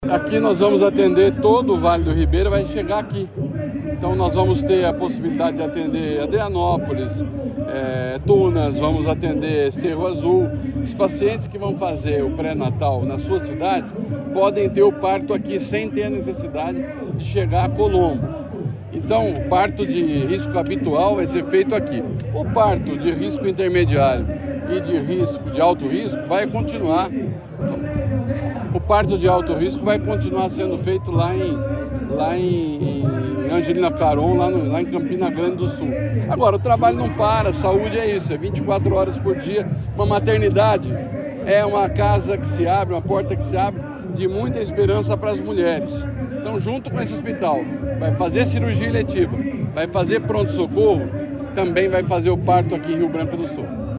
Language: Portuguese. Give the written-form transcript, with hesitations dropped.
Aqui nós vamos atender todo o Vale do Ribeira, vai chegar aqui. Então nós vamos ter a possibilidade de atender Adrianópolis, Tunas, vamos atender Cerro Azul. Os pacientes que vão fazer o pré-natal nas suas cidades podem ter o parto aqui sem ter a necessidade de chegar a Colombo. Então o parto de risco habitual vai ser feito aqui. O parto de risco intermediário e de alto risco vai continuar. O parto de alto risco vai continuar sendo feito lá em Angelina Caron, lá em Campina Grande do Sul. Agora, o trabalho não para, saúde é isso, é 24 horas por dia. Uma maternidade é uma casa que se abre, uma porta que se abre de muita esperança para as mulheres. Então, junto com esse hospital, vai fazer cirurgia eletiva, vai fazer pronto-socorro, também vai fazer o parto aqui em Rio Branco do Sul.